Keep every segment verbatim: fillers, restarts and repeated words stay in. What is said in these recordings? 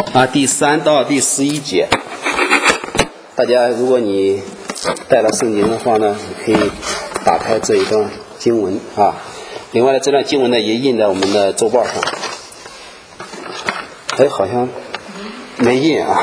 啊，第三到第十一节，大家如果你带了圣经的话呢，你可以打开这一段经文啊。另外呢，这段经文呢也印在我们的周报上。哎，好像没印啊。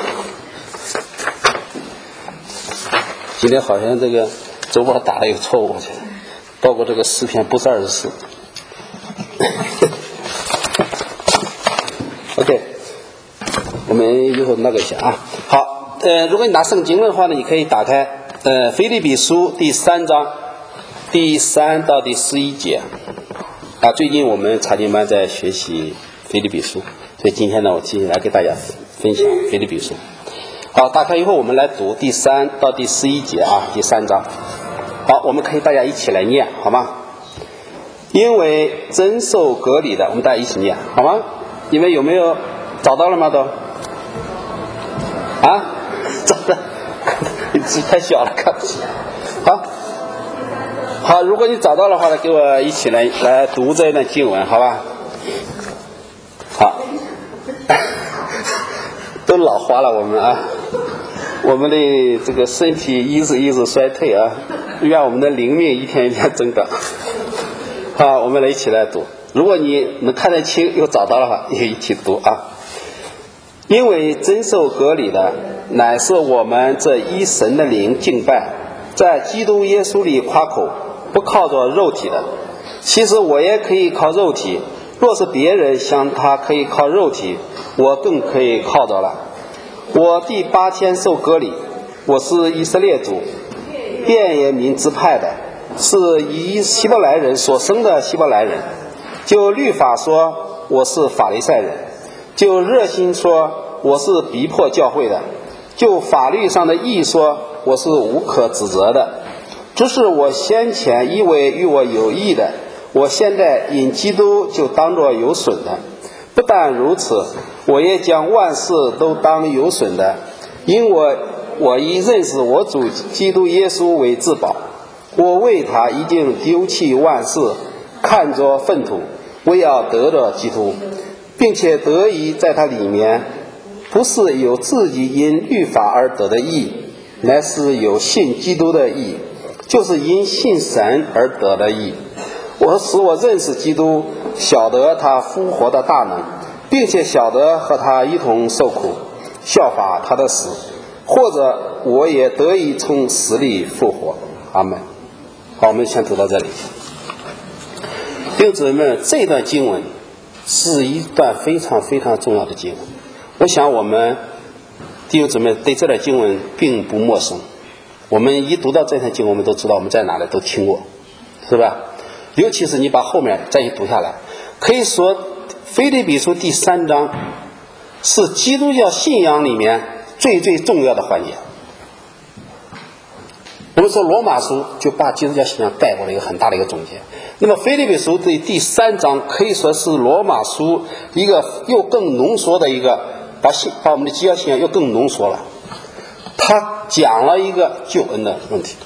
今天好像这个周报打了一个错误，包括这个诗篇不是二十四。OK， 我们一会儿那个一下啊。好，呃，如果你拿圣经的话呢，你可以打开呃腓立比书第三章第三到第十一节啊。最近我们查经班在学习腓立比书，所以今天呢，我继续来给大家分享腓立比书。好，打开以后我们来读第三到第十一节啊，第三章。好，我们可以大家一起来念，好吗？因为真受割礼的，我们大家一起念，好吗？你们有没有找到了吗？都啊，找到，字太小了，看不清。好，好，如果你找到的话呢，给我一起来来读这一段经文，好吧？好，都老花了我们啊，我们的这个身体一直一直衰退啊，愿我们的灵命一天一天增长。好，我们来一起来读。如果你能看得清又找到的话，也一起读啊。因为真受割礼的乃是我们这一神的灵敬拜，在基督耶稣里夸口，不靠着肉体的。其实我也可以靠肉体，若是别人像他可以靠肉体，我更可以靠着了。我第八天受割礼，我是以色列族便雅悯支派的，是以希伯来人所生的希伯来人。就律法说我是法利赛人，就热心说我是逼迫教会的，就法律上的义说我是无可指责的。只是我先前以为与我有益的，我现在因基督就当作有损的。不但如此，我也将万事都当有损的，因我我已认识我主基督耶稣为至宝。我为他已经丢弃万事，看作粪土，为要得着基督，并且得以在他里面，不是有自己因律法而得的义，乃是有信基督的义，就是因信神而得的义。我使我认识基督，晓得他复活的大能，并且晓得和他一同受苦，效法他的死，或者我也得以从死里复活。阿们。好，我们先读到这里。弟兄姊妹们，这段经文是一段非常非常重要的经文。我想我们弟兄姊妹对这段经文并不陌生。我们一读到这段经文，我们都知道我们在哪里都听过，是吧？尤其是你把后面再一读下来，可以说腓立比书第三章是基督教信仰里面最最重要的环节。我们说罗马书就把基督教信仰带过了一个很大的一个总结，那么腓立比书的第三章可以说是罗马书一个又更浓缩的一个，把信把我们的基督教信仰又更浓缩了。他讲了一个救恩的问题，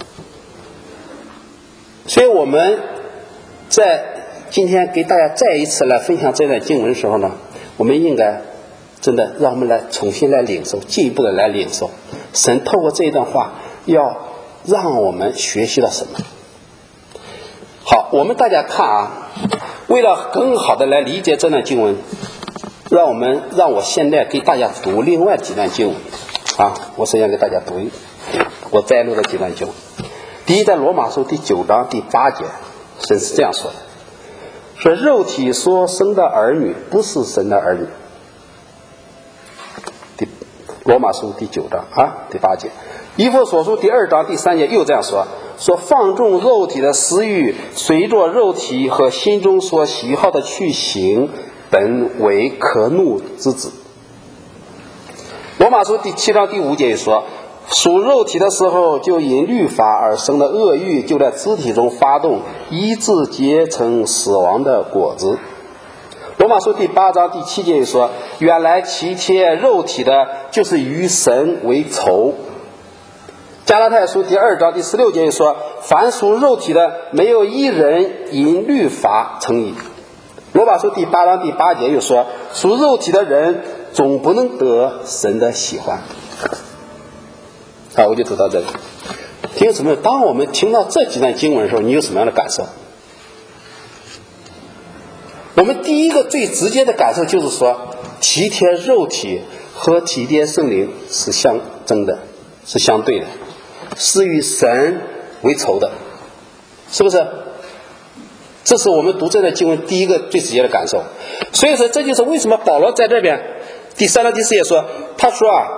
所以我们在今天给大家再一次来分享这段经文的时候呢，我们应该真的让我们来重新来领受，进一步的来领受神透过这一段话要让我们学习到什么。好，我们大家看啊，为了更好的来理解这段经文，让我们让我现在给大家读另外几段经文啊。我首先给大家读我摘录的几段经文。第一，在罗马书第九章第八节，神是这样说的，说肉体所生的儿女不是神的儿女。第罗马书第九章啊第八节。以弗所书第二章第三节又这样说，说放纵肉体的私欲，随着肉体和心中所喜好的去行，本为可怒之子。罗马书第七章第五节也说，属肉体的时候，就因律法而生的恶欲就在肢体中发动，以致结成死亡的果子。罗马书第八章第七节也说，原来欺贴肉体的，就是与神为仇。加拉太书第二章第十六节说，凡属肉体的，没有一人因律法称义。罗马书第八章第八节又说，属肉体的人总不能得神的喜欢。好，我就读到这里。弟兄姊妹，当我们听到这几段经文的时候，你有什么样的感受？我们第一个最直接的感受就是说，体贴肉体和体贴圣灵是相争的，是相对的，是与神为仇的，是不是？这是我们读这段经文第一个最直接的感受。所以说，这就是为什么保罗在这边第三章第四节说，他说啊，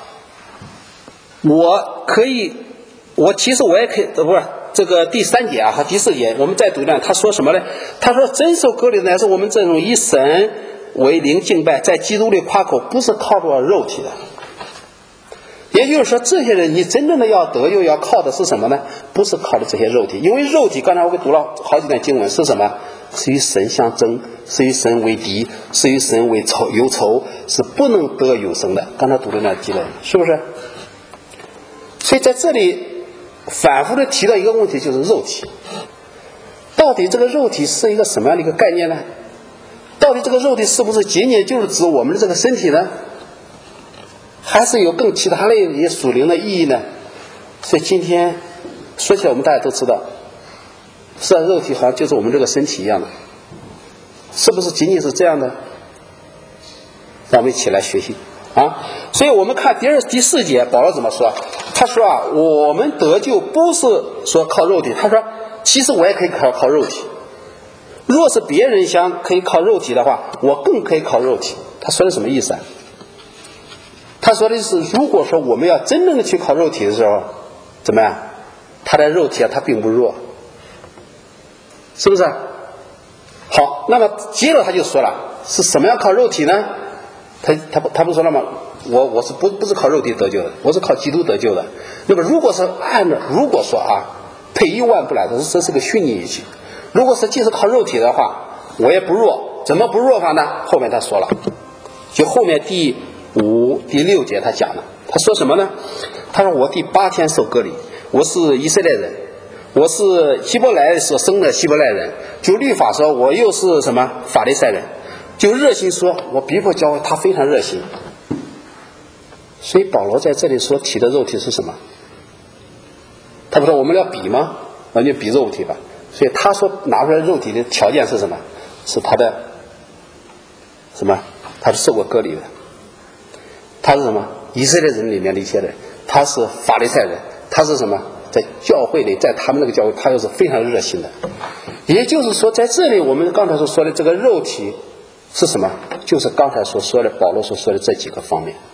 我可以，我其实我也可以，不是这个第三节啊和第四节，我们再读一段，他说什么呢？他说，真受割礼的乃是我们这种以神为灵敬拜，在基督里夸口，不是靠着肉体的。也就是说，这些人你真正的要得救，要靠的是什么呢？不是靠的这些肉体，因为肉体刚才我给读了好几段经文，是什么？是与神相争，是与神为敌，是与神为仇有仇，是不能得永生的。刚才读的那几段，是不是？所以在这里反复的提到一个问题，就是肉体。到底这个肉体是一个什么样的一个概念呢？到底这个肉体是不是仅仅就是指我们的这个身体呢？还是有更其他的一些属灵的意义呢？所以今天说起来，我们大家都知道，是啊，肉体好像就是我们这个身体一样的，是不是仅仅是这样的？让我们一起来学习啊！所以我们看第二第四节，保罗怎么说？他说啊，我们得救不是说靠肉体，他说其实我也可以靠靠肉体。若是别人想可以靠肉体的话，我更可以靠肉体。他说的什么意思啊？他说的是，如果说我们要真正的去靠肉体的时候，怎么样？他的肉体啊，他并不弱，是不是？好，那么接着他就说了，是什么样靠肉体呢？他他不他不说了吗？我我是不不是靠肉体得救的，我是靠基督得救的。那么如果是按照如果说啊，退一万步来说，这是个虚拟语气。如果是既是靠肉体的话，我也不弱，怎么不弱法呢？后面他说了，就后面第五、第六节他讲了，他说什么呢？他说我第八天受割礼，我是以色列人，我是希伯来所生的希伯来人。就律法说，我又是什么法利赛人。就热心说，我逼迫教会，他非常热心。所以保罗在这里所提的肉体是什么？他不说我们要比吗？那就比肉体吧。所以他说拿出来肉体的条件是什么？是他的什么？他是受过割礼的。他是什么？以色列人里面的一些人，他是法利赛人，他是什么？在教会里，在他们那个教会，他又是非常热心的。也就是说，在这里我们刚才所说的这个肉体是什么？就是刚才所说的保罗所说的这几个方面。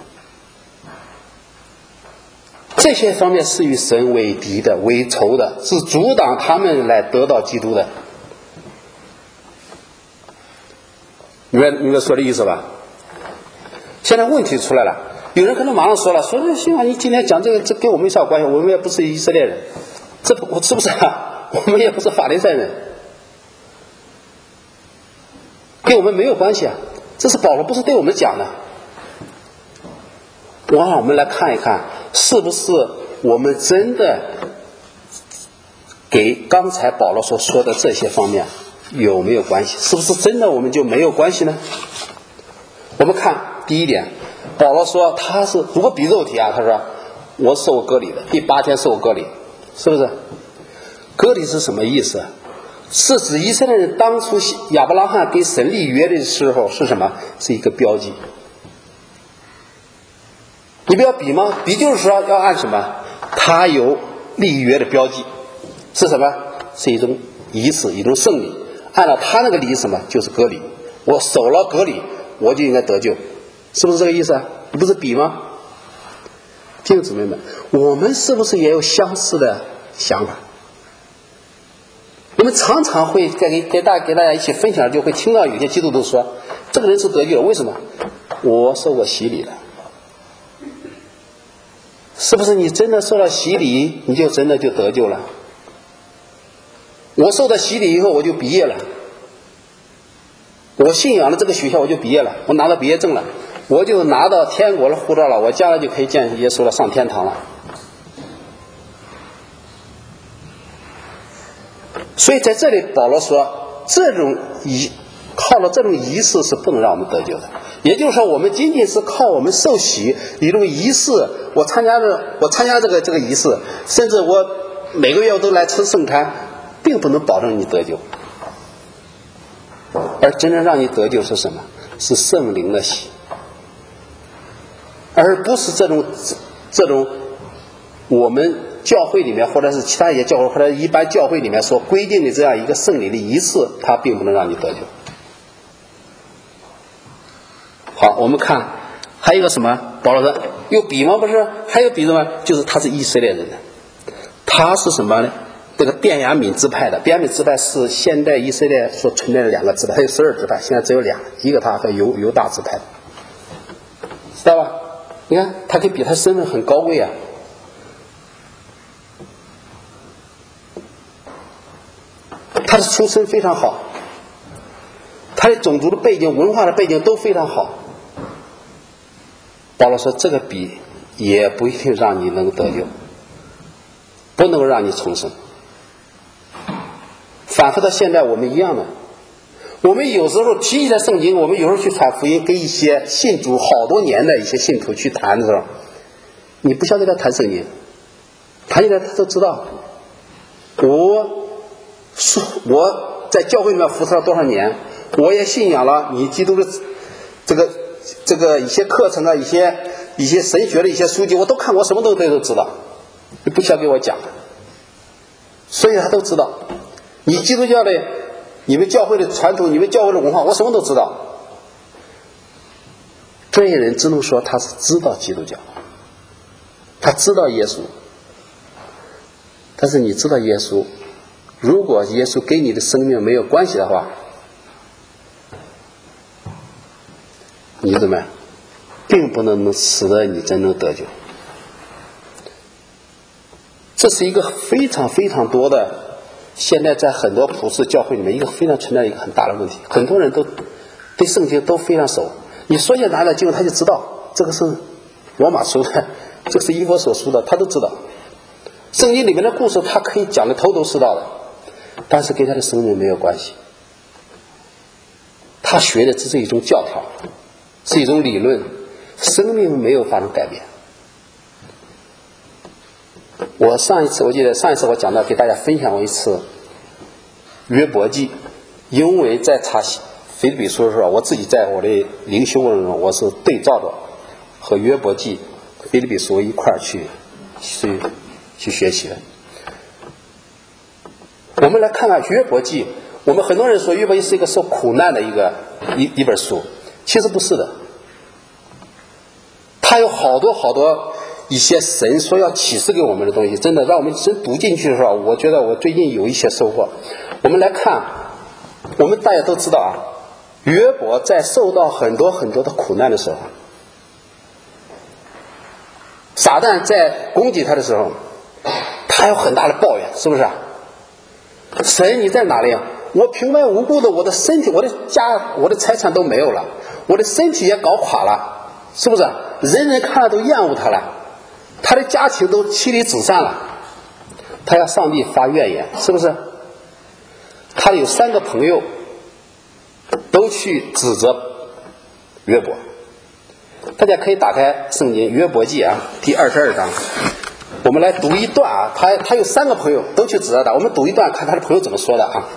这些方面是与神为敌的，为仇的，是阻挡他们来得到基督的。明白明白说的意思吧？现在问题出来了，有人可能马上说了，说这幸好你今天讲这个，这跟我们有啥关系？我们也不是以色列人，这我是不是啊？我们也不是法利赛人，跟我们没有关系啊。这是保罗不是对我们讲的。我让我们来看一看，是不是我们真的给刚才保罗所说的这些方面有没有关系？是不是真的我们就没有关系呢？我们看第一点，保罗说他是如果比肉体啊，他说我受割礼的，第八天受割礼，是不是？割礼是什么意思？是指以色列人当初亚伯拉罕给神立约的时候是什么？是一个标记。你不要比吗？比就是说要按什么？他有立约的标记，是什么？是一种仪式，一种圣礼。按照他那个礼什么？就是割礼。我守了割礼，我就应该得救，是不是这个意思啊？你不是比吗？弟兄姊妹们，我们是不是也有相似的想法？我们常常会在给给大给大家一起分享，就会听到有些基督徒说，这个人是得救了，为什么？我受过洗礼了。是不是你真的受了洗礼，你就真的就得救了？我受了洗礼以后，我就毕业了。我信仰了这个学校，我就毕业了，我拿到毕业证了，我就拿到天国的护照了，我将来就可以见耶稣了，上天堂了。所以在这里保罗说，这种仪靠了这种仪式是不能让我们得救的。 也就是说，我们仅仅是靠我们受洗一种仪式，我参加的我参加这个这个仪式，甚至我每个月我都来吃圣餐，并不能保证你得救。而真正让你得救是什么？是圣灵的洗，而不是这种这种我们教会里面或者是其他一些教会或者一般教会里面所规定的这样一个圣礼的仪式，它并不能让你得救。好，我们看还有一个什么？保罗说有比吗？不是，还有比什么？就是他是以色列人的，他是什么呢？这个便雅悯支派的，便雅悯支派是现代以色列所存在的两个支派，还有十二支派，现在只有俩，一个他和犹犹大支派，知道吧？你看他可以比他身份很高贵啊。他的出身非常好，他的种族的背景、文化的背景都非常好。保罗说这个比也不一定让你能得救，不能让你重生。反复到现在我们一样的，我们有时候提起来圣经，我们有时候去传福音，跟一些信主好多年的一些信徒去谈的时候，你不晓得他谈圣经，谈起来他都知道。我我在教会里面服侍了多少年，我也信仰了你基督的这个这个一些课程啊，一些一些神学的一些书籍，我都看过，什么都都知道，你不需要给我讲，所以他都知道。你基督教的，你们教会的传统，你们教会的文化，我什么都知道。这些人只能说他是知道基督教，他知道耶稣。但是你知道耶稣，如果耶稣跟你的生命没有关系的话，你怎么样，并不能使得你真正得救。这是一个非常非常多的，现在在很多普世教会里面一个非常存在的一个很大的问题。很多人都对圣经都非常熟，你说些哪的经文他就知道，这个是罗马书的，这个是以弗所书的，他都知道。圣经里面的故事他可以讲的头头是道的，但是跟他的生命没有关系。他学的只是一种教条，是一种理论，生命没有发生改变。我上一次我记得上一次我讲到给大家分享过一次约伯记，因为在查腓立比书的时候，我自己在我的灵修过程中，我是对照着和约伯记、腓立比书一块儿去去去学习的。我们来看看约伯记，我们很多人说约伯记是一个受苦难的一个一一本书，其实不是的。它有好多好多一些神说要启示给我们的东西，真的让我们真读进去的时候，我觉得我最近有一些收获。我们来看，我们大家都知道啊，约伯在受到很多很多的苦难的时候，撒旦在攻击他的时候，他有很大的抱怨，是不是啊？神你在哪里啊？我平白无故的，我的身体、我的家、我的财产都没有了，我的身体也搞垮了，是不是？人人看了都厌恶他了，他的家庭都妻离子散了，他向上帝发怨言，是不是？他有三个朋友都去指责约伯。大家可以打开圣经约伯记啊，第二十二章，我们来读一段啊。他他有三个朋友都去指责他，我们读一段看他的朋友怎么说的啊。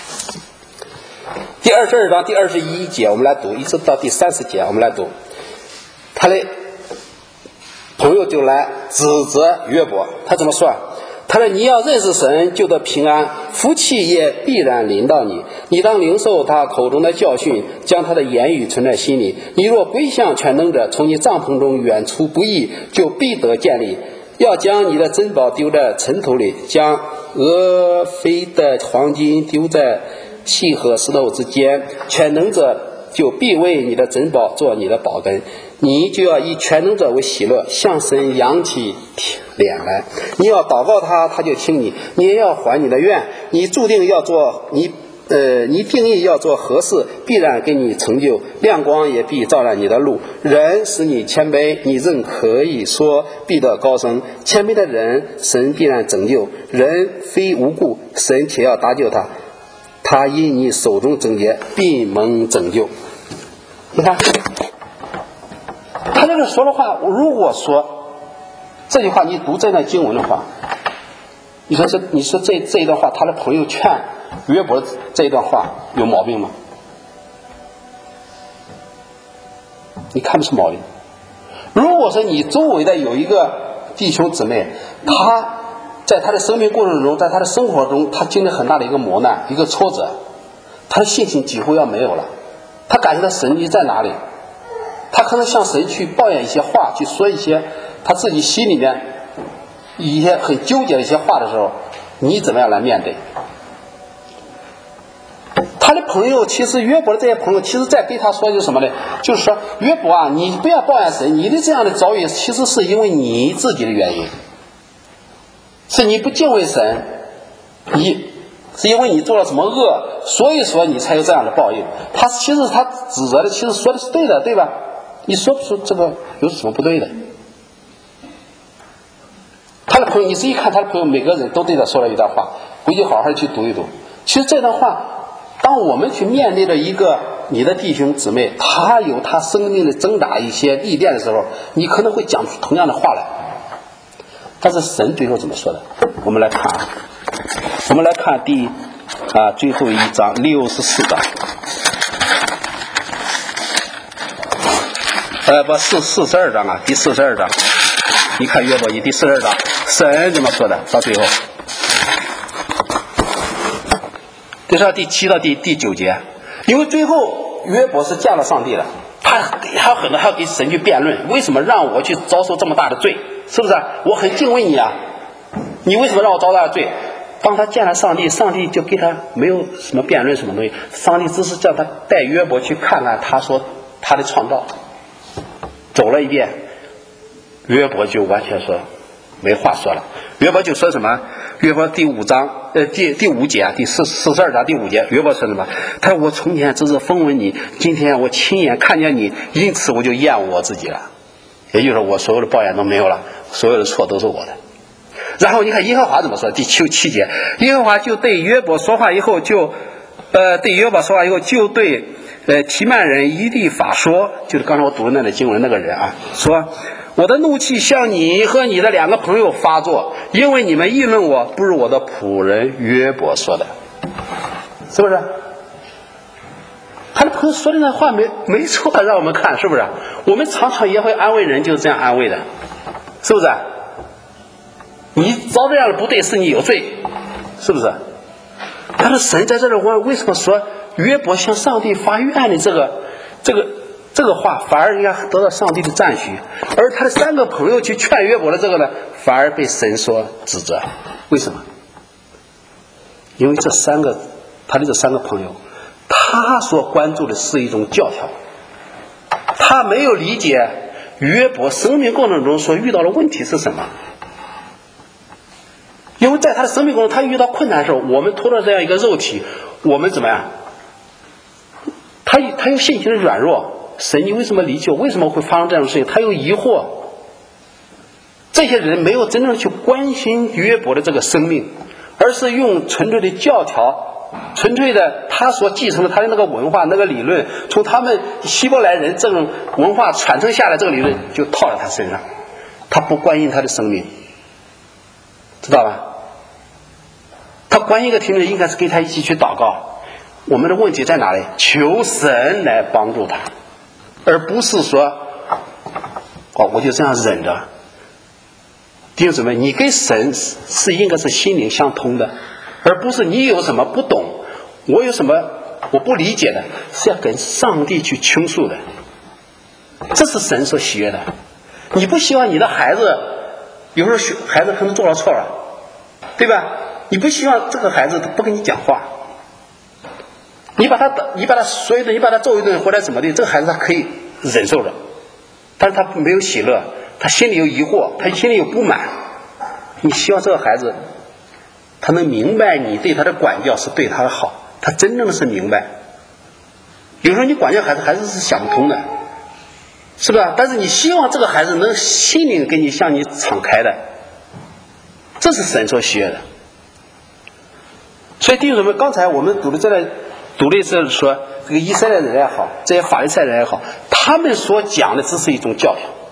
第二十二章第二十一节我们来读，一直到第三十节我们来读。他的朋友就来指责约伯，他怎么说？他说：“你要认识神，就得平安，福气也必然临到你。你当领受他口中的教训，将他的言语存在心里。你若归向全能者，从你帐篷中远出不义，就必得建立。要将你的珍宝丢在尘土里，将俄斐的黄金丢在细和石头之间。全能者就必为你的珍宝做你的宝根。你就要以全能者为喜乐，向神扬起脸来。你要祷告他，他就听你；你也要还你的愿。你注定要做你呃，你定义要做何事，必然给你成就。亮光也必照亮你的路。人使你谦卑，你仍可以说必得高升。谦卑的人，神必然拯救；人非无故，神且要搭救他。他因你手中贞洁，必蒙拯救。你看， 他这个说的话，如果说这句话你读这段经文的话，你说这你说这这一段话，他的朋友劝约伯这一段话有毛病吗？你看不出毛病。如果说你周围的有一个弟兄姊妹，他在他的生命过程中，在他的生活中，他经历很大的一个磨难，一个挫折，他的信心几乎要没有了，他感觉到神力在哪里，他可能向神去抱怨一些话，去说一些他自己心里面一些很纠结的一些话的时候，你怎么样来面对？他的朋友，其实约伯的这些朋友，其实在对他说就是什么呢？就是说，约伯啊，你不要抱怨神，你的这样的遭遇，其实是因为你自己的原因，是你不敬畏神，你是因为你做了什么恶，所以说你才有这样的报应。他其实他指责的，其实说的是对的，对吧？你说不出这个有什么不对的？他的朋友，你仔细看他的朋友，每个人都对他说了一段话，回去好好去读一读。其实这段话，当我们去面对着一个你的弟兄姊妹，他有他生命的挣扎一些历练的时候，你可能会讲出同样的话来。但是神最后怎么说的？我们来看啊，我们来看第啊最后一章六十四章，呃不是四十二章啊，第四十二章。你看约伯记第四十二章，神怎么说的？到最后，这是第七到第第九节。因为最后约伯是见了上帝了，他还有很多还要给神去辩论，为什么让我去遭受这么大的罪？是不是？我很敬畏你啊，你为什么让我遭大的罪？当他见了上帝，上帝就给他没有什么辩论什么东西，上帝只是叫他带约伯去看看他说他的创造，走了一遍，约伯就完全说没话说了。约伯就说什么？约伯第五章呃第第五节第四四十二章第五节，约伯说什么？他说我从前只是风闻你，今天我亲眼看见你，因此我就厌恶我自己了。也就是说，我所有的抱怨都没有了，所有的错都是我的。然后你看耶和华怎么说？第七七节，耶和华就对约伯说话以后就，呃，对约伯说话以后就对，呃，提曼人以利法说，就是刚才我读的那个经文那个人啊，说我的怒气向你和你的两个朋友发作，因为你们议论我，不如我的仆人约伯说的，是不是？他的朋友说的那话没没错，让我们看是不是？我们常常也会安慰人，就是这样安慰的，是不是？你遭这样的不对，是你有罪，是不是？但是神在这里问，为什么说约伯向上帝发怨的这个这个这个话，反而应该得到上帝的赞许，而他的三个朋友去劝约伯的这个呢，反而被神所指责。为什么？因为这三个他的这三个朋友，他所关注的是一种教条，他没有理解约伯生命过程中所遇到的问题是什么。因为在他的生命过程中，他遇到困难的时候，我们拖着这样一个肉体，我们怎么样？他他有信心的软弱，神你为什么离弃我？为什么会发生这样的事情？他有疑惑。这些人没有真正去关心约伯的这个生命，而是用纯粹的教条，纯粹的他所继承的他的那个文化那个理论，从他们希伯来人这种文化传承下来这个理论就套在他身上，他不关心他的生命，知道吧？他关心一个听众应该是跟他一起去祷告，我们的问题在哪里？求神来帮助他，而不是说哦我就这样忍着。弟兄姊妹，你跟神是应该是心灵相通的，而不是你有什么不懂，我有什么我不理解的，是要跟上帝去倾诉的，这是神所喜悦的。你不希望你的孩子有时候孩子可能做了错了，对吧？你不希望这个孩子不跟你讲话，你把他你把他说一顿，你把他揍一顿或者怎么的，这个孩子他可以忍受着，但是他没有喜乐，他心里有疑惑，他心里有不满。你希望这个孩子他能明白你对他的管教是对他的好，他真正的是明白。有时候你管教孩子，孩子是想不通的，是吧？但是你希望这个孩子能心灵跟你向你敞开的，这是神所喜悦的。所以弟兄们，刚才我们读的这个读的是说，这个以色列人也好，这些法利赛人也好，他们所讲的只是一种教条，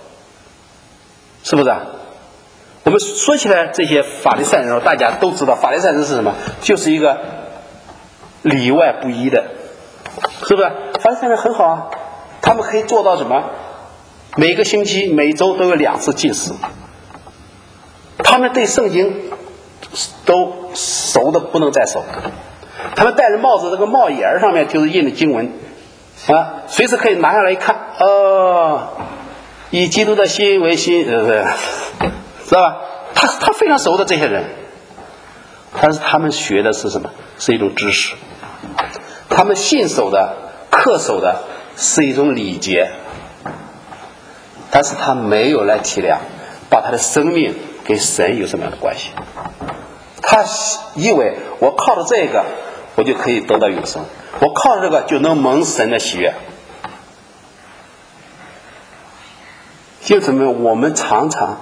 是不是啊？我们说起来这些法利赛人，大家都知道法利赛人是什么？就是一个里外不一的，是不是？法利赛人很好啊，他们可以做到什么？每个星期、每周都有两次禁食，他们对圣经都熟的不能再熟，他们戴着帽子，这个帽檐上面就是印的经文啊，随时可以拿下来一看，哦，以基督的心为心，是不是？知道吧？他他非常熟的这些人，但是他们学的是什么？是一种知识，他们信守的、恪守的是一种礼节，但是他没有来体谅，把他的生命跟神有什么样的关系？他以为我靠着这个，我就可以得到永生，我靠着这个就能蒙神的喜悦。因此呢，我们常常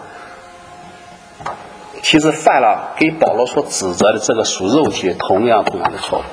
其实犯了给保罗所指责的这个属肉体同样同样的错误。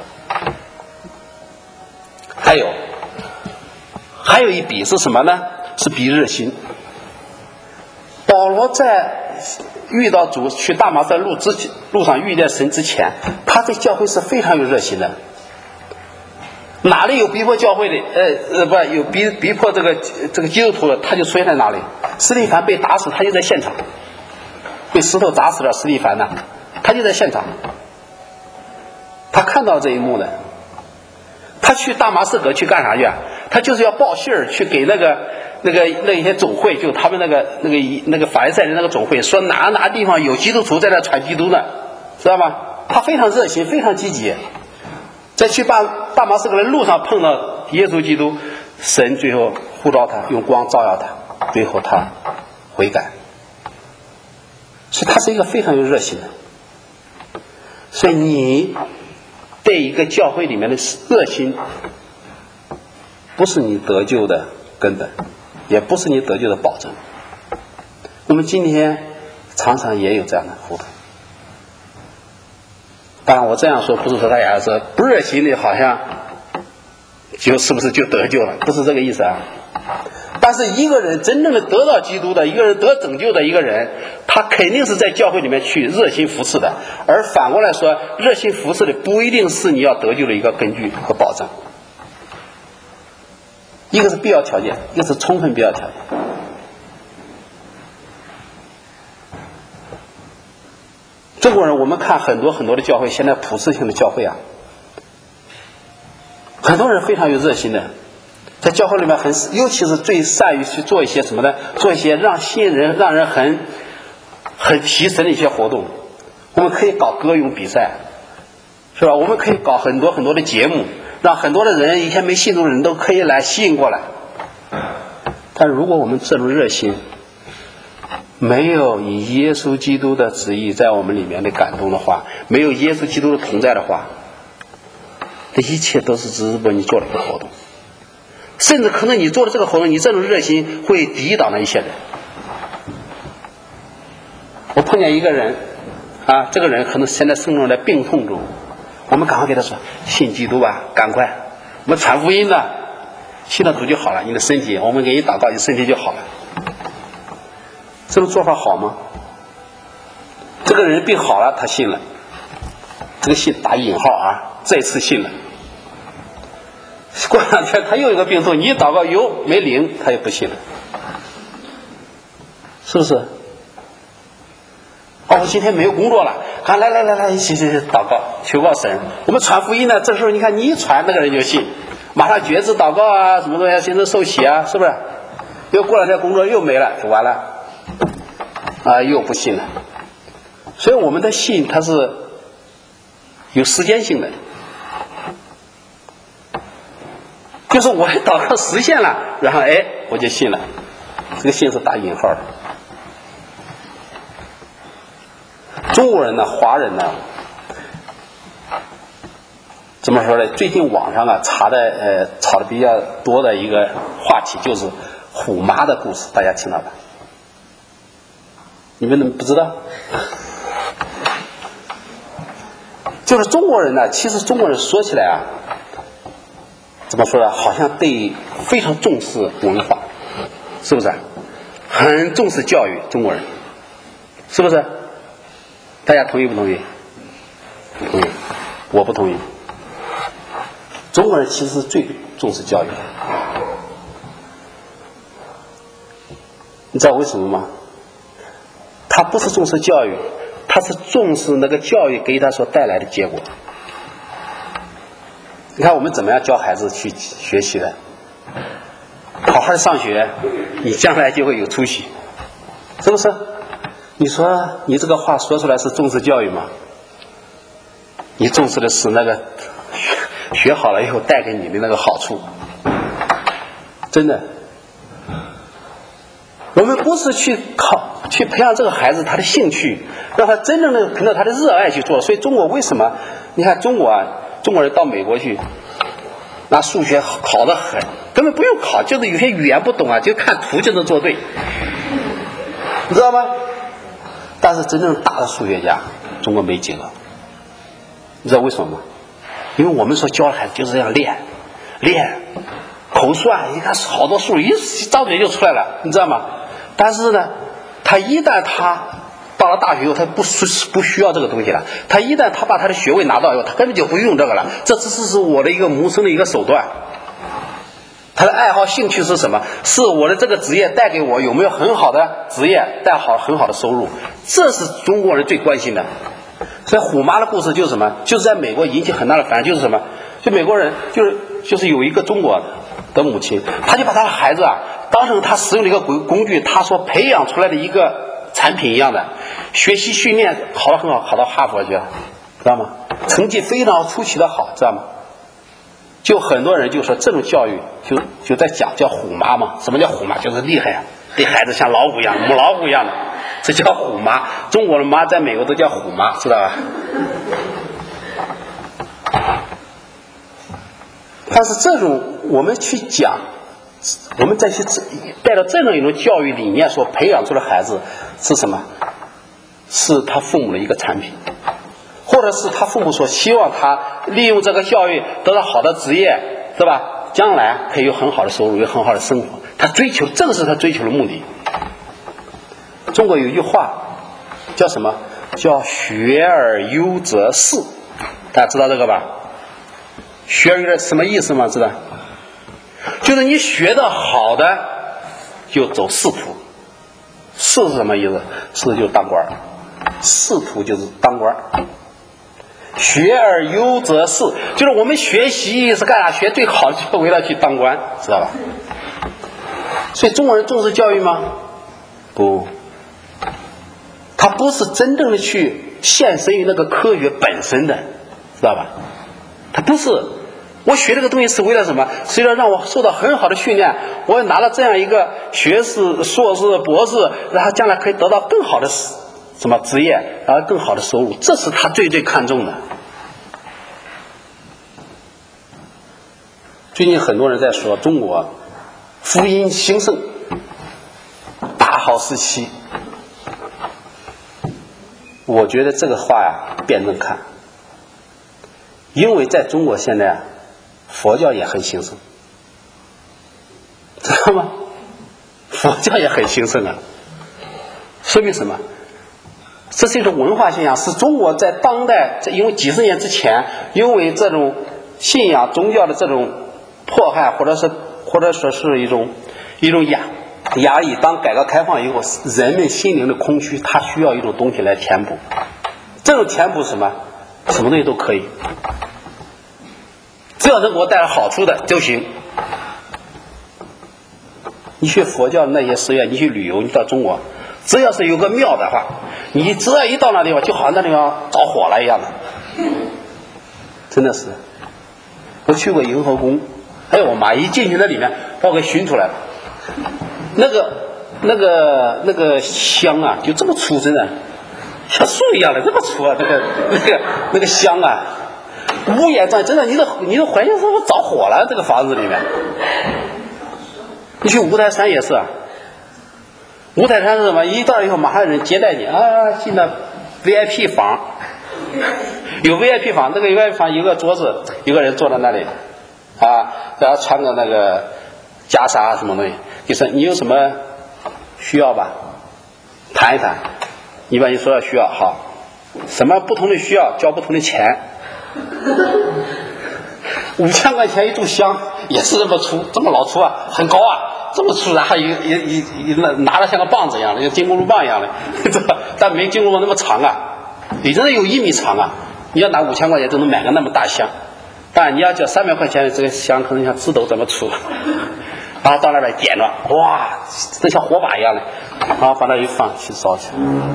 还有还有一笔是什么呢？是比热心。保罗在遇到主去大马色路之路上遇见神之前，他对教会是非常有热心的。哪里有逼迫教会的，呃呃，不有逼逼迫这个这个基督徒的，他就出现在哪里。司提反被打死，他就在现场；被石头砸死了，司提反呢，他就在现场。他看到这一幕的，他去大马士革去干啥去啊？他就是要报信儿，去给那个那个那些总会，就他们那个那个那个法利赛人那个总会，说哪哪地方有基督徒在那传基督呢，知道吗？他非常热心，非常积极。在去大大马士革的路上碰到耶稣基督，神最后呼召他，用光照耀他，最后他悔改。所以他是一个非常有热心的。所以你对一个教会里面的热心，不是你得救的根本，也不是你得救的保证。我们今天常常也有这样的糊涂。当然我这样说不是说大家说不热心的好像就是不是就得救了，不是这个意思啊。但是一个人真正的得到基督的，一个人得拯救的一个人，他肯定是在教会里面去热心服侍的。而反过来说，热心服侍的不一定是你要得救的一个根据和保障。一个是必要条件，一个是充分必要条件。中国人我们看很多很多的教会，现在普世性的教会啊，很多人非常有热心的，在教会里面很，尤其是最善于去做一些什么呢？做一些让新人让人很很提神的一些活动。我们可以搞歌咏比赛，是吧？我们可以搞很多很多的节目，让很多的人以前没信主的人都可以来吸引过来。但如果我们这种热心没有以耶稣基督的旨意在我们里面的感动的话，没有耶稣基督的同在的话，这一切都是只是为你做了一个活动，甚至可能你做的这个活动，你这种热心会抵挡了一些人。我碰见一个人啊，这个人可能现在生活在病痛中，我们赶快给他说信基督吧，赶快，我们传福音呢，信了主就好了，你的身体，我们给你祷告，你身体就好了。这种做法好吗？这个人病好了，他信了，这个信打引号啊，再次信了。过两天他又有个病痛，你一祷告哟没灵，他也不信了，是不是？哦，我今天没有工作了，啊，来来来来，一起去祷告，求告神。我们传福音呢，这时候你看你一传，那个人就信，马上决志祷告啊，什么东西，现在受洗啊，是不是？又过两天工作又没了，就完了。啊，又不信了。所以我们的信它是有时间性的，就是我的祷告实现了，然后哎我就信了，这个信是打引号的。中国人呢，华人呢，怎么说呢？最近网上啊查的呃炒的比较多的一个话题就是虎妈的故事，大家听到吧？你们怎么不知道？就是中国人呢，其实中国人说起来啊，怎么说呢？好像对非常重视文化，是不是？ 很重视教育，中国人是不是？大家同意不同意？不同意，我不同意。中国人其实最重视教育，你知道为什么吗？他不是重视教育，他是重视那个教育给他所带来的结果。你看我们怎么样教孩子去学习的？好好的上学，你将来就会有出息，是不是？你说你这个话说出来是重视教育吗？你重视的是那个学好了以后带给你的那个好处，真的。我们不是去考去培养这个孩子他的兴趣，让他真正的凭着他的热爱去做。所以中国为什么？你看中国啊，中国人到美国去，那数学好得很，根本不用考，就是有些语言不懂啊，就看图就能做对，你知道吗？但是真正大的数学家，中国没几个。你知道为什么吗？因为我们说教孩子就是这样练，练口算，你看好多数一张嘴就出来了，你知道吗？但是呢，他一旦他到了大学以后，他不不需要这个东西了。他一旦他把他的学位拿到以后，他根本就不用这个了。这只是是我的一个谋生的一个手段。他的爱好兴趣是什么？是我的这个职业带给我有没有很好的职业，带好很好的收入，这是中国人最关心的。所以虎妈的故事就是什么？就是在美国引起很大的反响，就是什么？就美国人就是就是有一个中国的母亲，他就把他的孩子啊当成他使用的一个工具，他所培养出来的一个产品一样的，学习训练考得很好，考到哈佛去了，知道吗？成绩非常出奇的好，知道吗？就很多人就说这种教育就就在讲叫虎妈嘛。什么叫虎妈？就是厉害啊，对孩子像老虎一样，母老虎一样的，这叫虎妈。中国的妈在美国都叫虎妈，知道吧？但是这种我们去讲，我们再去带到这样一种教育理念所培养出的孩子是什么？是他父母的一个产品，或者是他父母所希望他利用这个教育得到好的职业，是吧？将来可以有很好的收入，有很好的生活。他追求，这个是他追求的目的。中国有一句话叫什么？叫学而优则仕，大家知道这个吧？学而优则什么意思吗？知道？就是你学的好的就走仕途。仕是什么意思？仕就是当官，仕途就是当官。学而优则仕，就是我们学习是干啥？学最好就为了去当官，知道吧？所以中国人重视教育吗？不，他不是真正的去献身于那个科学本身的，知道吧？他不是，我学这个东西是为了什么？是为了让我受到很好的训练，我拿了这样一个学士、硕士、博士，然后将来可以得到更好的什么职业，然后更好的收入，这是他最最看重的。最近很多人在说中国福音兴盛，大好时期。我觉得这个话呀辩证看，因为在中国现在佛教也很兴盛，知道吗？佛教也很兴盛啊，说明什么？这是一种文化现象，是中国在当代，因为几十年之前，因为这种信仰宗教的这种迫害，或者是或者说是一种一种压压抑。当改革开放以后，人们心灵的空虚，他需要一种东西来填补。这种填补是什么？什么东西都可以，只要能给我带来好处的就行。你去佛教那些寺院，你去旅游，你到中国，只要是有个庙的话，你只要一到那地方，就好像那地方着火了一样的，真的是。我去过银河宫，哎呦我妈，一进去那里面把我给熏出来了，那个那个那个香啊，就这么粗，真的像树一样的这么粗啊，那个那个那个香啊，乌烟瘴，真的，你都你都怀疑是不是着火了这个房子里面。你去五台山也是啊，五台山是什么？一到以后马上有人接待你啊，进了 V I P 房，有 V I P 房，这个 V I P 房有个桌子，有个人坐在那里啊，然后穿个那个袈裟什么东西，就是你有什么需要吧？谈一谈。你把你说要需要，好，什么不同的需要交不同的钱。五千块钱一炷香也是这么粗，这么老粗啊，很高啊，这么粗，然后一一一一拿着像个棒子一样的，像金箍棒一样的，但没金箍棒那么长啊，也真的有一米长啊。你要拿五千块钱就能买个那么大香，但你要交三百块钱的这个香，可能像指头这么粗。然后到那边点着，哇，这像火把一样的，然后把那一放去烧去。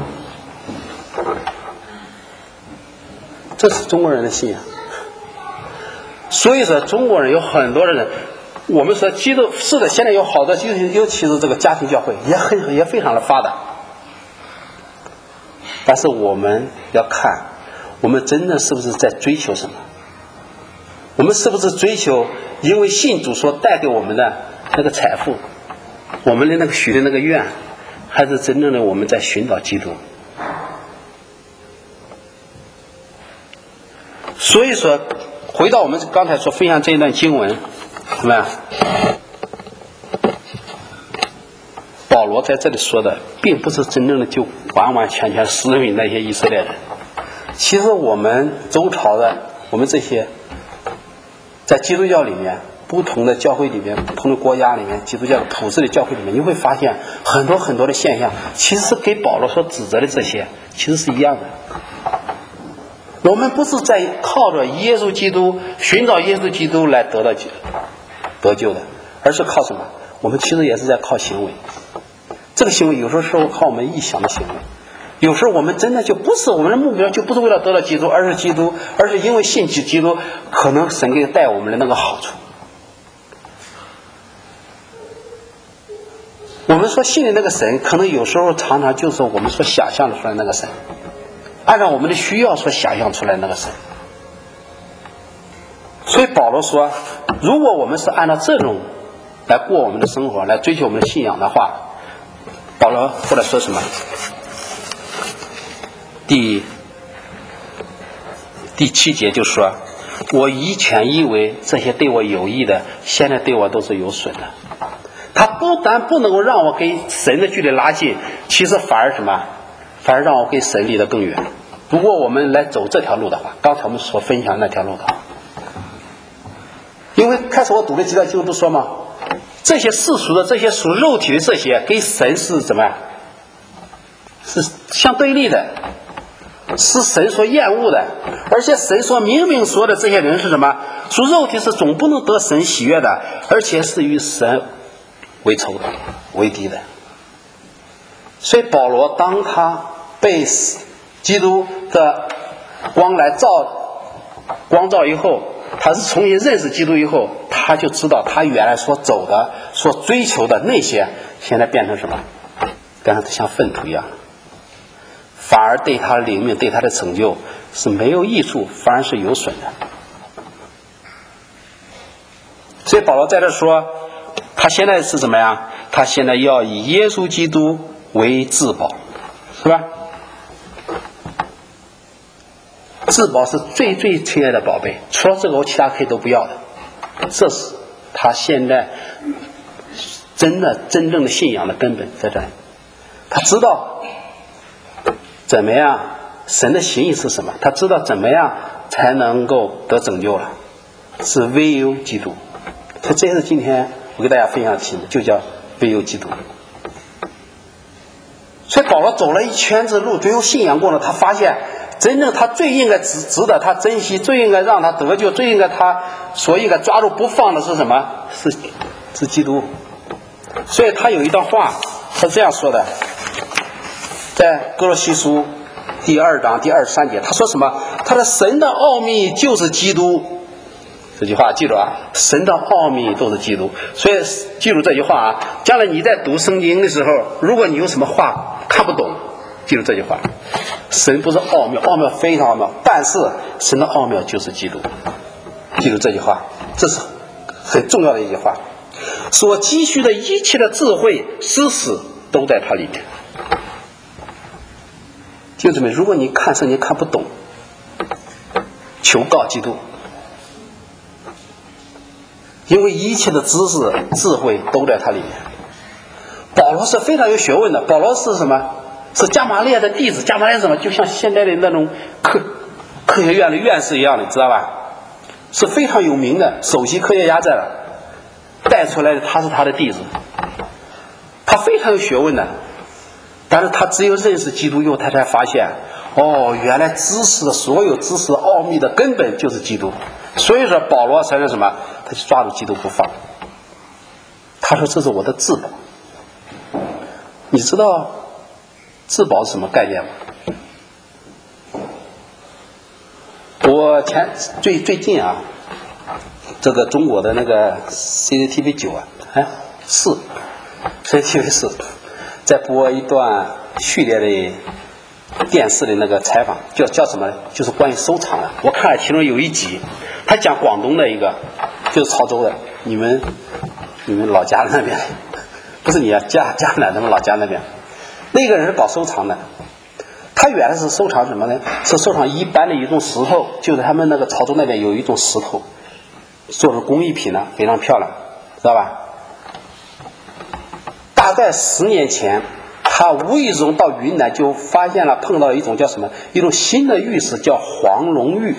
这是中国人的信仰。所以说中国人有很多的人，我们说基督是的，现在有好多基督徒，尤其是这个家庭教会也很也非常的发达。但是我们要看我们真正是不是在追求什么，我们是不是追求因为信主所带给我们的那个财富，我们的那个许的那个愿，还是真正的我们在寻找基督。所以说回到我们刚才所分享这一段经文，怎么样？保罗在这里说的并不是真正的就完完全全适用于那些以色列人。其实我们周朝的，我们这些在基督教里面不同的教会里面，不同的国家里面，基督教普世的教会里面，你会发现很多很多的现象，其实是给保罗所指责的这些其实是一样的。我们不是在靠着耶稣基督寻找耶稣基督来得到得救的，而是靠什么？我们其实也是在靠行为。这个行为有时候是靠我们臆想的行为，有时候我们真的就不是我们的目标，就不是为了得到基督，而是基督，而是因为信基督，可能神给带我们的那个好处。我们说信的那个神，可能有时候常常就是我们所想象的出来那个神，按照我们的需要所想象出来那个神。所以保罗说，如果我们是按照这种来过我们的生活，来追求我们的信仰的话，保罗后来说什么？第第七节就说，我以前以为这些对我有益的，现在对我都是有损的。他不但不能够让我跟神的距离拉近，其实反而什么？反而让我跟神离得更远。如果我们来走这条路的话，刚才我们所分享那条路的话，因为开始我读的几段经文不说吗？这些世俗的，这些属肉体的这些，跟神是怎么样？是相对立的，是神所厌恶的。而且神所明明说的这些人是什么？属肉体是总不能得神喜悦的，而且是与神为仇的，为敌的。所以保罗当他被基督的光来照光照以后，他是重新认识基督以后，他就知道他原来所走的所追求的那些现在变成什么？变成像粪土一样，反而对他的灵命对他的成就是没有益处，反而是有损的。所以保罗在这说，他现在是怎么样？他现在要以耶稣基督为至宝，是吧？至宝是最最亲爱的宝贝，除了这个我其他可以都不要的。这是他现在真的真正的信仰的根本在这里。他知道怎么样神的心意是什么，他知道怎么样才能够得拯救了，是唯有基督。所以这也是今天我给大家分享的题目，就叫唯有基督。所以保罗走了一圈子路，最后信仰过了，他发现真正他最应该值值得他珍惜，最应该让他得救，最应该他所应该抓住不放的是什么？是是基督。所以他有一段话，他这样说的，在哥罗西书第二章第二十三节，他说什么？他的神的奥秘就是基督。这句话记住啊，神的奥秘都是基督。所以记住这句话啊，将来你在读圣经的时候，如果你有什么话看不懂，记住这句话，神不是奥妙，奥妙非常奥妙，但是神的奥妙就是基督。记住这句话，这是很重要的一句话。所积蓄的一切的智慧知识都在它里面。弟兄姊妹，如果你看圣经看不懂，求告基督，因为一切的知识智慧都在它里面。 保罗是非常有学问的。保罗是什么？是加马列的弟子。加马列是什么？就像现在的那种科科学院的院士一样的，知道吧？是非常有名的首席科学家，在了带出来的，他是他的弟子，他非常有学问的。但是他只有认识基督以后，他才发现，哦，原来知识的所有知识的奥秘的根本就是基督。所以说保罗才是什么？他就抓住基督不放。他说这是我的至宝。你知道至宝是什么概念吗？我前最最近啊，这个中国的那个 C C T V 九啊，哎四 C C T V 四在播一段序列的电视的那个采访，叫叫什么？就是关于收藏的。我看了其中有一集，他讲广东的一个，就是潮州的，你们你们老家那边，不是你啊，家家南他们老家那边，那个人是搞收藏的。他原来是收藏什么呢？是收藏一般的一种石头，就是他们那个潮州那边有一种石头，做成工艺品呢，非常漂亮，知道吧？大概十年前，他无意中到云南就发现了，碰到一种叫什么？一种新的玉石，叫黄龙玉。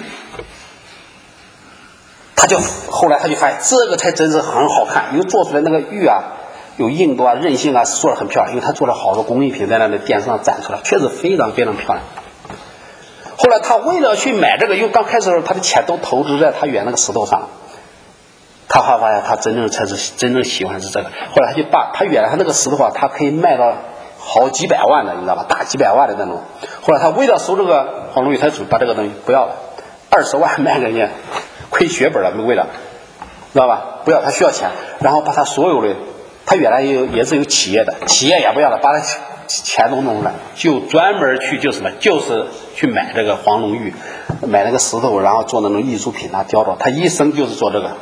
他就后来他就发现这个才真是很好看，因为做出来那个玉啊，有硬度啊、韧性啊，做得很漂亮。因为他做了好多工艺品在那个电视上展出来，确实非常非常漂亮。后来他为了去买这个，因为刚开始的时候他的钱都投资在他原那个石头上，他还发现他真正才是真正喜欢是这个。后来他就把他原来他那个石头啊，他可以卖到好几百万的，你知道吧？大几百万的那种。后来他为了收这个黄龙玉，他就把这个东西不要了，二十万卖给人家，亏血本了，为了，知道吧？不要，他需要钱，然后把他所有的，他原来有也是有企业的，企业也不要了，把他钱都弄了，就专门去就什么，就是去买这个黄龙玉，买那个石头，然后做那种艺术品啊，雕琢。他一生就是做这个。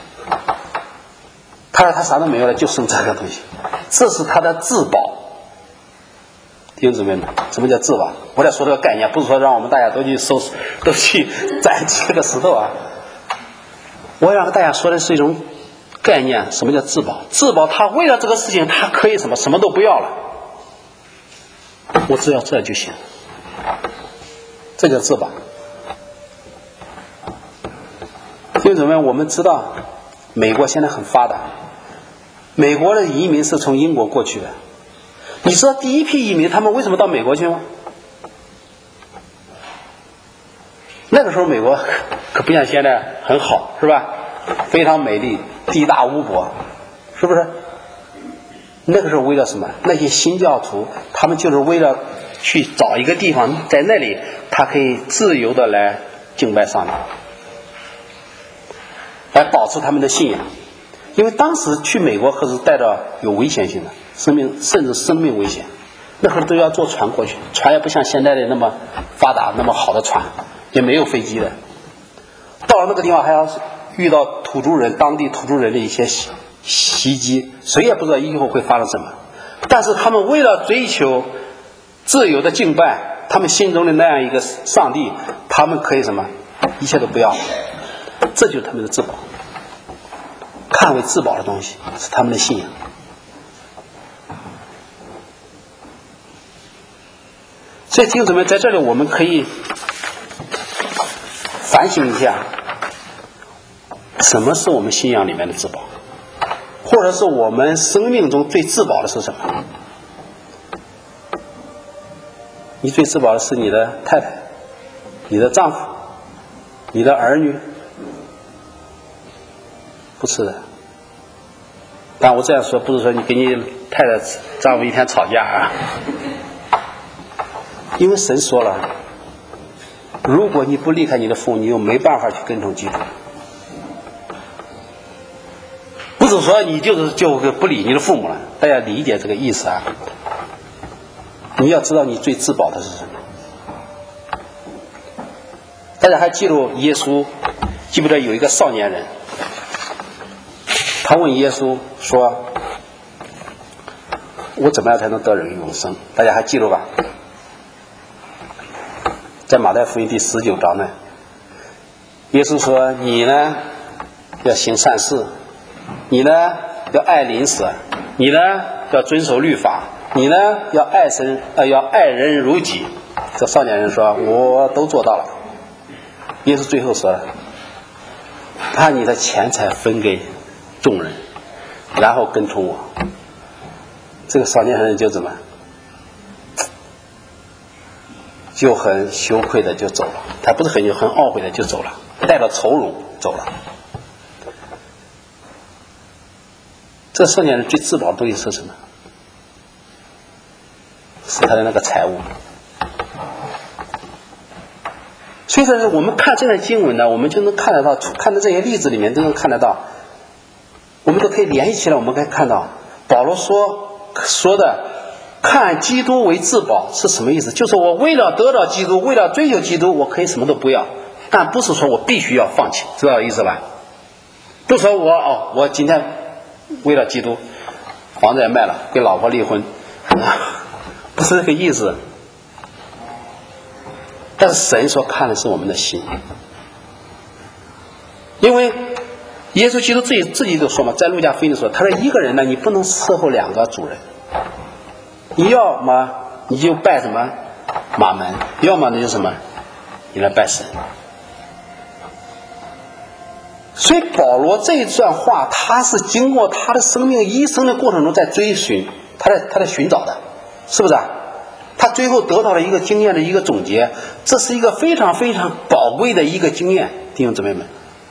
他说他啥都没有了，就剩这个东西，这是他的至宝。弟兄姊妹们，什么叫至宝？我在说这个概念，不是说让我们大家都去收，都去攒这个石头啊。我要让大家说的是一种概念，什么叫至宝？至宝，他为了这个事情，他可以什么，什么都不要了，我只要这就行，这叫至宝。弟兄姊妹，我们知道美国现在很发达，美国的移民是从英国过去的。你知道第一批移民他们为什么到美国去吗？那个时候美国可不像现在很好，是吧？非常美丽，地大物博，是不是？那个时候为了什么？那些新教徒他们就是为了去找一个地方，在那里他可以自由的来敬拜上帝，来保持他们的信仰。因为当时去美国可是带着有危险性的，生命甚至生命危险，那会儿都要坐船过去，船也不像现在的那么发达，那么好的船，也没有飞机的。到了那个地方还要遇到土著人，当地土著人的一些袭袭击，谁也不知道以后会发生什么。但是他们为了追求自由的敬拜，他们心中的那样一个上帝，他们可以什么，一切都不要，这就是他们的至宝。看为至宝的东西是他们的信仰。所以弟兄姊妹，在这里我们可以反省一下，什么是我们信仰里面的至宝，或者是我们生命中最至宝的是什么？你最至宝的是你的太太、你的丈夫、你的儿女？不是的。但我这样说不是说你跟你太太丈夫一天吵架啊，因为神说了，如果你不离开你的父母，你就没办法去跟从基督。不是说你就是就不理你的父母了，大家理解这个意思啊。你要知道你最至宝的是什么。大家还记住耶稣，记不得有一个少年人，他问耶稣说，我怎么样才能得人永生？大家还记住吧？在马太福音第十九章呢，耶稣说，你呢要行善事，你呢要爱邻舍，你呢要遵守律法，你呢要爱神，呃，要爱人如己。这少年人说，我都做到了。耶稣最后说了，把你的钱财分给众人，然后跟从我。这个少年人就怎么就很羞愧的就走了，他不是很很懊悔的就走了，带着愁容走了。这少年人最自保的东西是什么？是他的那个财物。所以说我们看这段经文呢，我们就能看得到，看到这些例子里面都能看得到，我们都可以联系起来，我们可以看到保罗说说的看基督为至宝是什么意思？就是我为了得到基督，为了追求基督，我可以什么都不要，但不是说我必须要放弃，知道意思吧？不说我哦，我今天为了基督房子也卖了，跟老婆离婚，不是这个意思。但是神所看的是我们的心，因为耶稣基督自己自己就说嘛，在路加福音的时候，他说一个人呢，你不能伺候两个主人，你要么你就拜什么马门，要么你就什么你来拜神。所以保罗这一段话，他是经过他的生命一生的过程中在追寻，他在他在寻找的，是不是啊？他最后得到了一个经验的一个总结，这是一个非常非常宝贵的一个经验，弟兄姊妹们。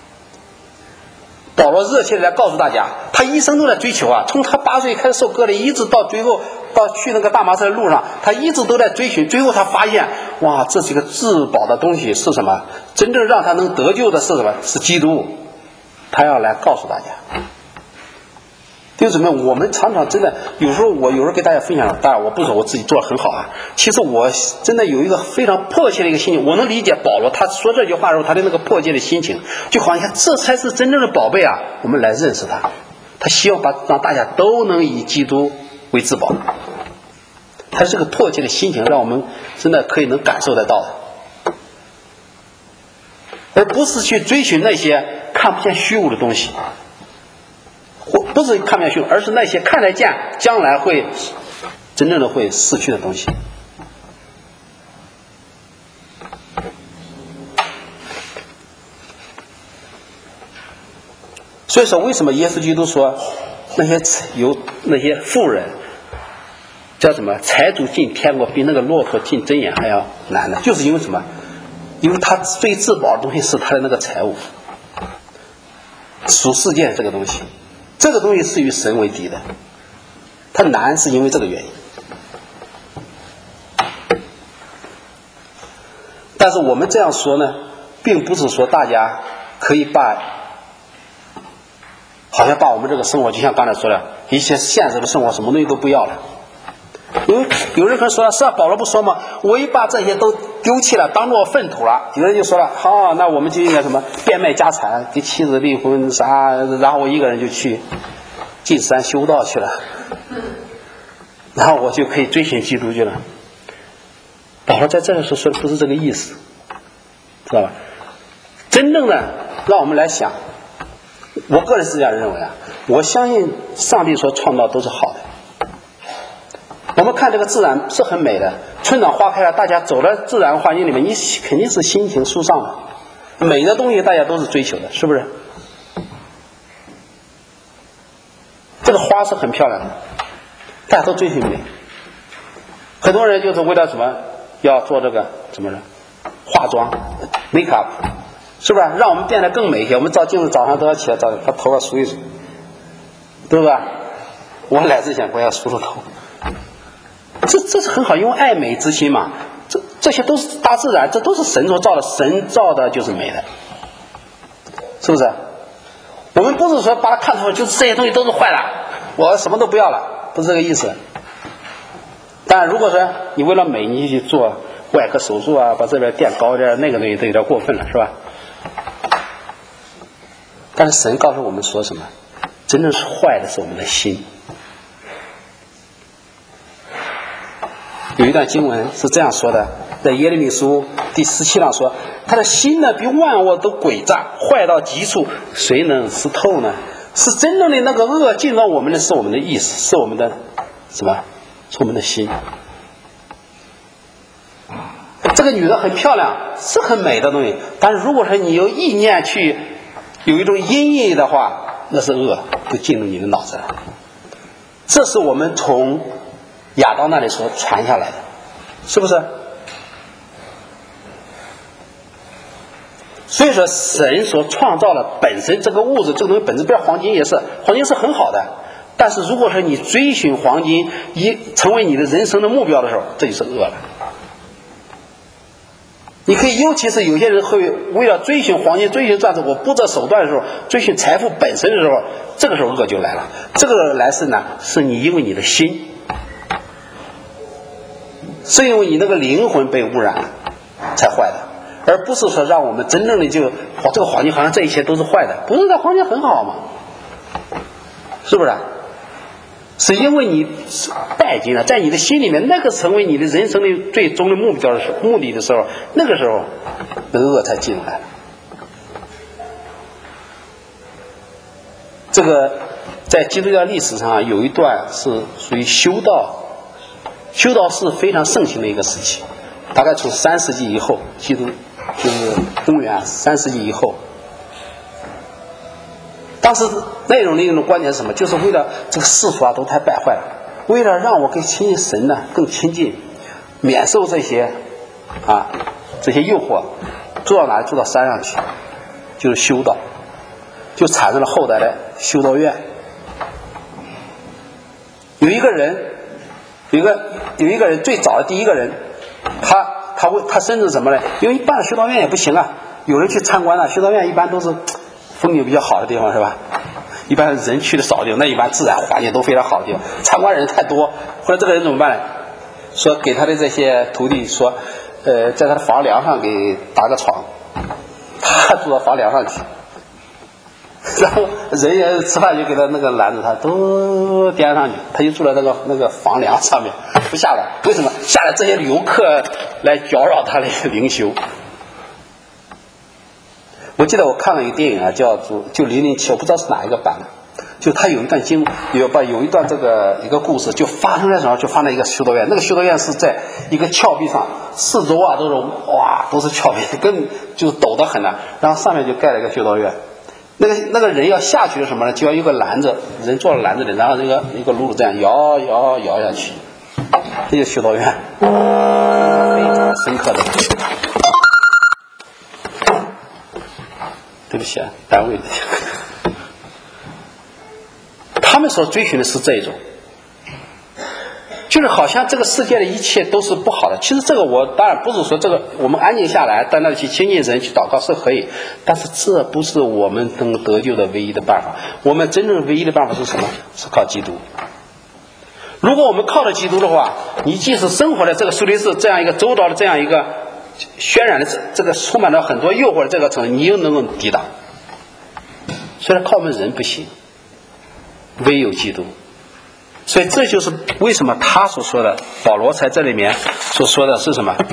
保罗热切的来告诉大家，他一生都在追求啊，从他八岁开始受割礼，一直到最后到去那个大马色的路上，他一直都在追寻。最后他发现，哇，这是一个至宝的东西是什么？真正让他能得救的是什么？是基督。他要来告诉大家。弟兄姊妹，我们常常真的有时候，我有时候给大家分享，当然我不说我自己做得很好啊，其实我真的有一个非常迫切的一个心情，我能理解保罗他说这句话的时候他的那个迫切的心情，就好像这才是真正的宝贝啊，我们来认识他，他希望把让大家都能以基督为至宝，他这个迫切的心情让我们真的可以能感受得到的，而不是去追寻那些看不见虚无的东西，不是看不见虚无，而是那些看得见将来会真正的会逝去的东西。所以说为什么耶稣基督说那些有那些富人叫什么财主进天国比那个骆驼进针眼还要难呢？就是因为什么？因为他最至宝的东西是他的那个财物，属世界这个东西，这个东西是与神为敌的，它难是因为这个原因。但是我们这样说呢，并不是说大家可以把好像把我们这个生活，就像刚才说的一些现实的生活什么东西都不要了。因为有人可能说，是啊，保罗不说吗？我一把这些都丢弃了，当做粪土了。有人就说了，好、哦，那我们就应该什么变卖家产，跟妻子离婚啥，然后我一个人就去进山修道去了，然后我就可以追寻基督去了。保罗在这个时候说的不是这个意思，知道吧？真正的让我们来想，我个人是这样认为啊，我相信上帝所创造都是好的。我们看这个自然是很美的，春暖花开了，大家走在自然环境里面，你肯定是心情舒畅的，美的东西大家都是追求的，是不是？这个花是很漂亮的，大家都追求美。很多人就是为了什么要做这个怎么着化妆 make up， 是不是让我们变得更美一些？我们照镜子早上都要起来照，把头发梳一梳，对不对？我来之前我要梳梳头，这这是很好，因为爱美之心嘛，这这些都是大自然，这都是神所造的，神造的就是美的，是不是？我们不是说把它看出来就是这些东西都是坏的，我什么都不要了，不是这个意思。当然如果说你为了美你去做外科手术啊，把这边垫高点，那个东西都有点过分了，是吧？但是神告诉我们说什么？真正是坏的是我们的心。有一段经文是这样说的，在耶利米书第十七章说，他的心呢比万物都诡诈，坏到极处，谁能识透呢？是真正的那个恶进到我们的是我们的意识，是我们的什么？是我们的心。这个女的很漂亮，是很美的东西，但是如果说你有意念去有一种阴影的话，那是恶，就进入你的脑子了。这是我们从亚当那里所传下来的，是不是？所以说神所创造的本身这个物质这个东西本质，比如黄金也是，黄金是很好的，但是如果说你追寻黄金以成为你的人生的目标的时候，这就是恶了。你可以，尤其是有些人会为了追寻黄金追寻钻石，我不择手段的时候，追寻财富本身的时候，这个时候恶就来了。这个来是呢，是你因为你的心，是因为你那个灵魂被污染了才坏的，而不是说让我们真正的就这个黄金好像这一切都是坏的，不是，这黄金很好嘛，是不是？是因为你拜金了，在你的心里面，那个成为你的人生的最终的目标的时候，目的的时候，那个时候那个恶才进来。这个在基督教历史上啊，有一段是属于修道，修道是非常盛行的一个时期，大概从三世纪以后，基督就是公元三世纪以后。当时那种的一种观点是什么？就是为了这个世俗啊都太败坏了，为了让我跟亲近神呢更亲近，免受这些啊这些诱惑，住到哪里？住到山上去，就是修道，就产生了后代的修道院。有一个人，有一个有一个人最早的第一个人，他他会他甚至什么呢？因为一般的修道院也不行啊，有人去参观了，修道院一般都是风景比较好的地方，是吧？一般人去的少的地方，那一般自然环境都非常好的地方，参观人太多，后来这个人怎么办呢？说给他的这些徒弟说，呃，在他的房梁上给搭个床，他住到房梁上去，然后人家吃饭就给他那个篮子，他都颠上去，他就住在那个那个房梁上面不下来。为什么？下来这些游客来搅扰他的灵修。我记得我看了一个电影啊，叫做就零零七，我不知道是哪一个版的，就他有一段经有把有一段这个一个故事，就发生在什么？就发生在一个修道院，那个修道院是在一个峭壁上，四周啊都是哇都是峭壁，根就是陡得很了，然后上面就盖了一个修道院。那个那个人要下去是什么呢？就要有个篮子，人坐在篮子里，然后那个一个辘轳这样摇摇摇下去，这就是修道院，非常深刻的。对不起啊，单位的，他们所追寻的是这种，就是好像这个世界的一切都是不好的。其实这个我当然不是说这个我们安静下来在那里去亲近神去祷告是可以，但是这不是我们能得救的唯一的办法。我们真正唯一的办法是什么？是靠基督。如果我们靠着基督的话，你即使生活在这个苏黎世这样一个周遭的这样一个渲染的这个充满了很多诱惑的这个城市，你又能够抵挡。虽然靠我们人不行，唯有基督。所以这就是为什么他所说的，保罗在这里面所说的是什么？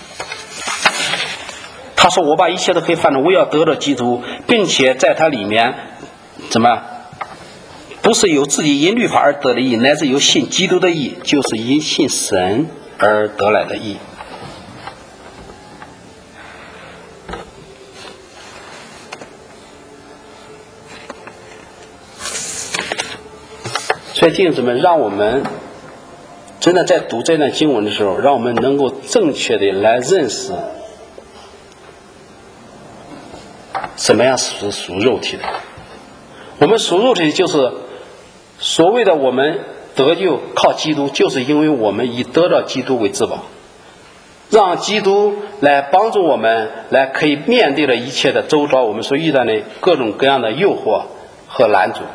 他说我把一切都可以放着，我要得到基督，并且在他里面怎么不是由自己因律法而得的义，乃是由信基督的义，就是因信神而得来的义。所以弟兄姊妹，让我们真的在读这段经文的时候，让我们能够正确的来认识什么样是属肉体的。我们属肉体就是所谓的我们得救靠基督，就是因为我们以得到基督为至宝，让基督来帮助我们，来可以面对了一切的周遭我们所遇到的各种各样的诱惑和拦阻。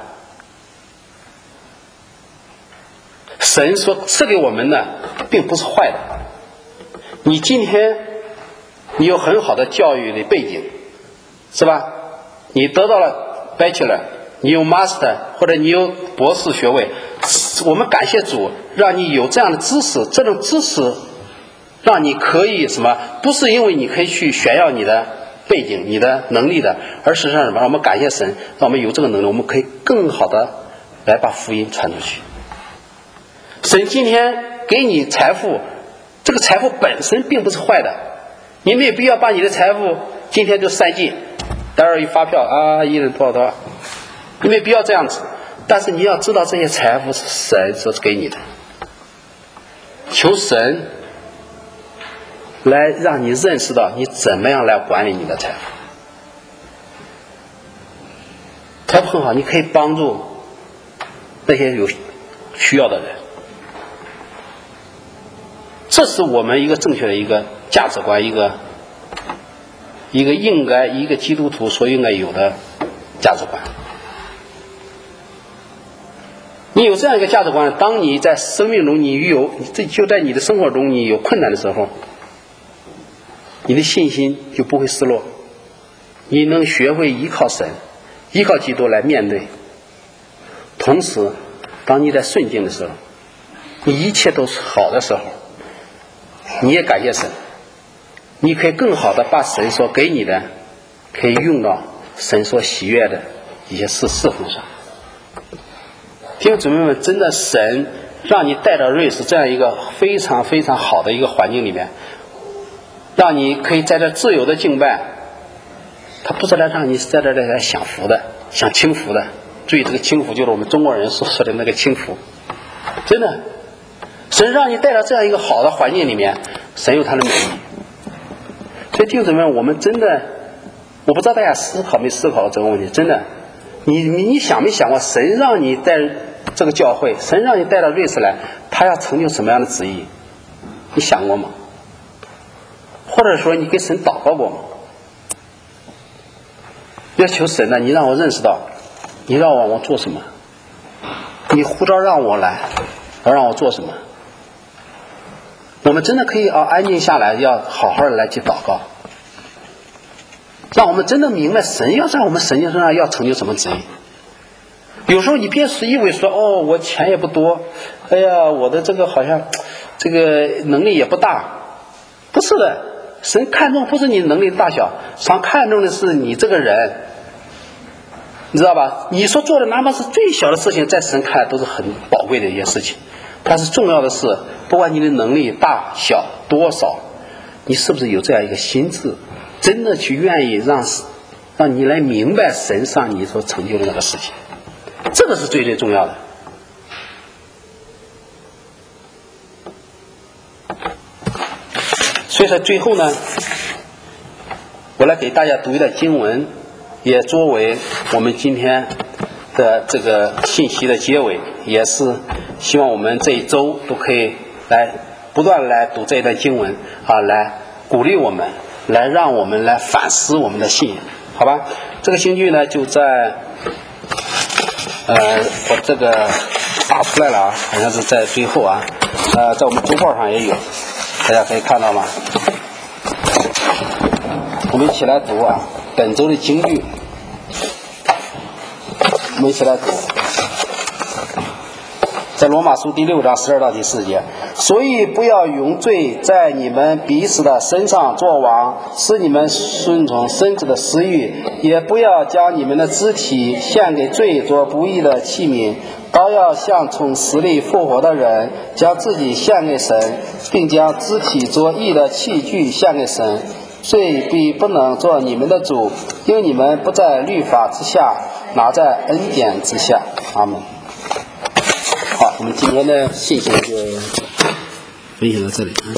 神所赐给我们的并不是坏的。你今天你有很好的教育的背景，是吧？你得到了 Bachelor， 你有 Master， 或者你有博士学位，我们感谢主让你有这样的知识，这种知识让你可以什么？不是因为你可以去炫耀你的背景你的能力的，而实际上什么？我们感谢神让我们有这个能力，我们可以更好的来把福音传出去。 神今天给你财富，这个财富本身并不是坏的，你没有必要把你的财富今天就散尽，待会儿一发票啊，一人多少多少，你没必要这样子。但是你要知道这些财富是神所给你的，求神来让你认识到你怎么样来管理你的财富。财富很好，你可以帮助那些有需要的人，这是我们一个正确的一个价值观，一个一个应该一个基督徒所应该有的价值观。你有这样一个价值观，当你在生命中你有这就在你的生活中你有困难的时候，你的信心就不会失落，你能学会依靠神，依靠基督来面对。同时当你在顺境的时候，你一切都是好的时候，你也感谢神，你可以更好的把神所给你的可以用到神所喜悦的一些事侍奉上。弟兄姊妹们，真的神让你带到瑞士这样一个非常非常好的一个环境里面，让你可以在这自由的敬拜，他不是来让你在这来享福的，享清福的。注意，这个清福就是我们中国人所说的那个清福。真的，神让你带到这样一个好的环境里面，神有他的美意。所以弟兄姊妹，我们真的，我不知道大家思考没思考这个问题。真的，你你你想没想过，神让你带这个教会，神让你带到瑞士来，他要成就什么样的旨意？你想过吗？或者说你给神祷告过吗？要求神呢，你让我认识到，你让我我做什么？你呼召让我来，要让我做什么？我们真的可以啊，安静下来，要好好的来去祷告，让我们真的明白神要在我们神经身上要成就什么旨意。有时候你别是以为说哦，我钱也不多，哎呀，我的这个好像这个能力也不大，不是的，神看重不是你能力的大小，神看重的是你这个人，你知道吧？你所做的哪怕是最小的事情，在神看来都是很宝贵的一些事情。但是重要的是，不管你的能力大小多少，你是不是有这样一个心智，真的去愿意让让你来明白神上你所成就的那个事情，这个是最最重要的。所以说最后呢，我来给大家读一段经文，也作为我们今天的这个信息的结尾，也是希望我们这一周都可以来不断来读这一段经文啊，来鼓励我们，来让我们来反思我们的信仰，好吧？这个星句呢就在呃我这个打出来了啊，好像是在最后啊，呃在我们周报上也有，大家可以看到吗？我们一起来读啊，本周的经句，我们一起来读，在罗马书第六章十二到第四节。所以不要用罪在你们彼此的身上作王，使你们顺从身子的私欲，也不要将你们的肢体献给罪做不义的器皿，倒要像从死里复活的人，将自己献给神，并将肢体做义的器具献给神。罪必不能做你们的主，因为你们不在律法之下，拿在恩典之下。阿们。好，我们今天的信息就分享到这里。